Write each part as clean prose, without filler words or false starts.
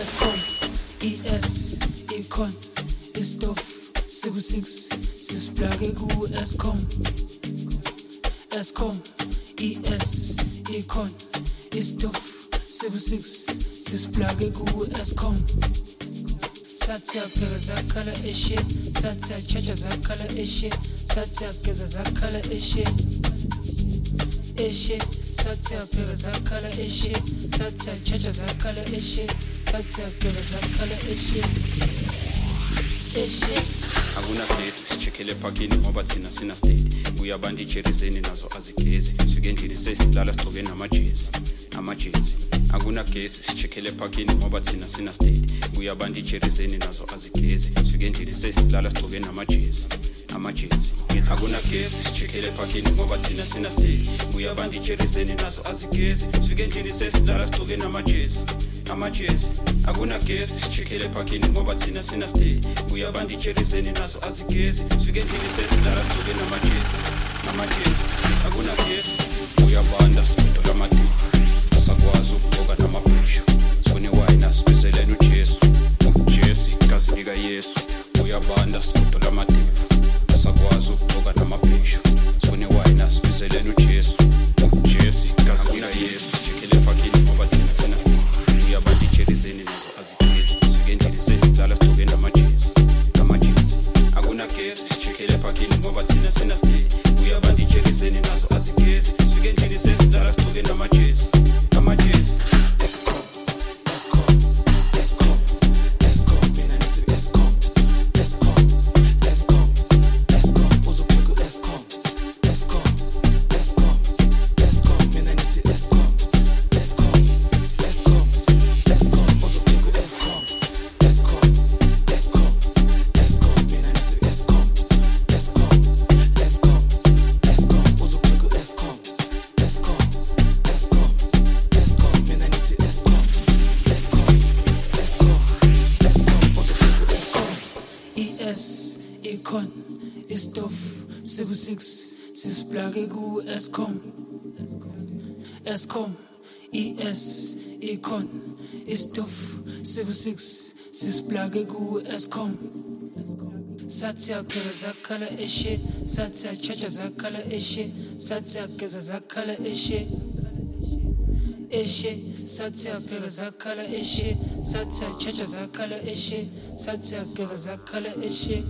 Eskom, ES, Econ, Istof, 76, sisplage ku Eskom. Eskom, ES, Econ, Istof, 76, sisplage ku Eskom. Satya pheka zakhala eshe, Satya chacha zakhala eshe, Satya geza zakhala eshe. Eshe, Satya pheka zakhala eshe, Satya chacha zakhala eshe, Satya geza zakhala eshe. Eshe. Akuna gesi sichekhele ephakini ngoba thina sina state. Kuyabanda icherizeni nazo azigezi. Sike endlini sesilala sigcoke namajezi. Akuna gesi sichekhele ephakini ngoba thina sina state. Kuyabanda icherizeni nazo azigezi. Sike endlini sesilala sigcoke namajezi. Akuna gesi sichekhele ephakini ngoba thina sina state. Kuyabanda icherizeni nazo azigezi. Sike endlini sesilala sigcoke namajezi. Akuna gesi sichekhele ephakini ngoba thina sina state. Kuyabanda icherizeni nazo azigezi. Sike endlini sesilala sigcoke namajezi. Akuna gesi kuyabanda sibudo lamadevu. Asakwazi ukugqoka namabhushu. Sone wine sibizelena uJesu. uJesu igazi lika Yesu. Kuyabanda sibudo lamadevu. Asakwazi ukugqoka namabhushu. Sone wine sibizelena uJesu. uJesu igazi lika Yesu. Sichekhele ephakini ngoba thina sina state. Kuyabanda icherizeni nazo azigezi. Sike endlini sesilala sigcoke namajezi. Akuna gesi sichekhele ephakini ngoba thina sina state. Kuyabanda icherizeni nazo azigezi. Sike endlini sesilala sigcoke namajezi. Econ, Istof, 76, sisplage ku Eskom. Eskom, ES, Econ, Istof, 76, sisplage ku Eskom. Satya pheka zakhala eshe, Satya chacha zakhala eshe, Satya geza zakhala eshe. Eshe, Satya pheka zakhala eshe, Satya chacha zakhala eshe, Satya geza zakhala eshe.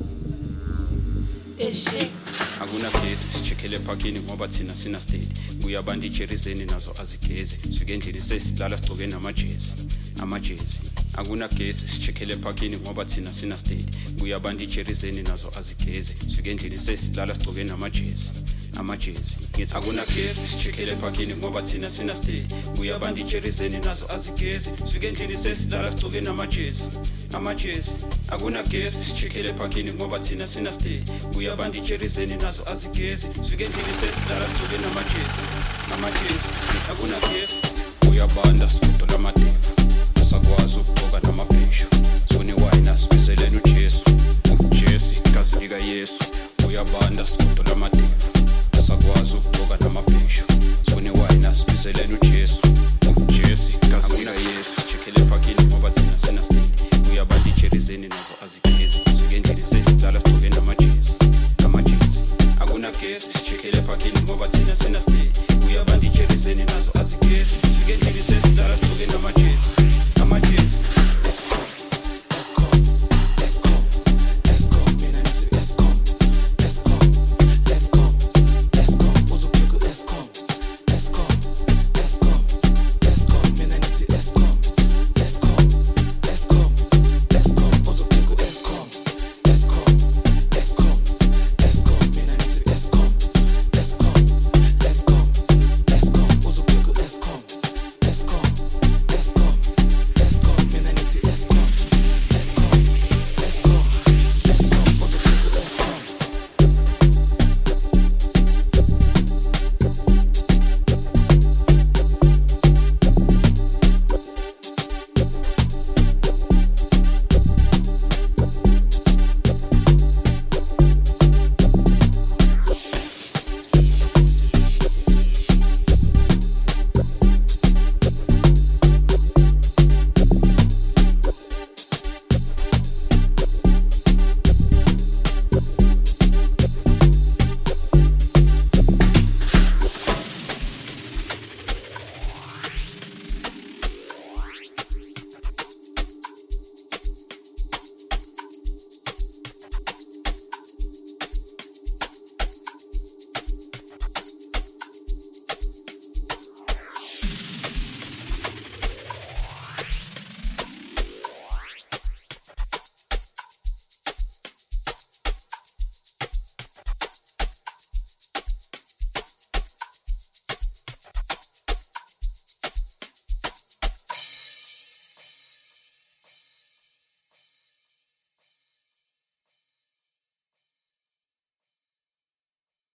Eshe. Akuna gesi sichekhele ephakini ngoba thina sina state. Kuyabanda icherizeni nazo azigezi. Sike endlini sesilala sigcoke namajezi. Akuna gesi sichekhele ephakini ngoba thina sina state. Kuyabanda icherizeni nazo azigezi. Sike endlini sesilala sigcoke namajezi. Akuna gesi sichekhele ephakini ngoba thina sina state. Kuyabanda icherizeni nazo azigezi. Sike endlini sesilala sigcoke namajezi. Akuna gesi sichekhele ephakini ngoba thina sina state. Kuyabanda icherizeni nazo azigezi. Sike endlini sesilala sigcoke namajezi. Akuna gesi kuyabanda sibudo lamadevu. Asakwazi ukugqoka namabhushu. Sone wine sibizelena uJesu. uJesu igazi lika Yesu. Kuyabanda sibudo lamadevu. Asakwazi ukugqoka namabhushu. Sone wine sibizelena uJesu. uJesu igazi lika Yesu. Sichekhele ephakini ngoba thina sina state. Kuyabanda icherizeni nazo azigezi. Sike endlini sesilala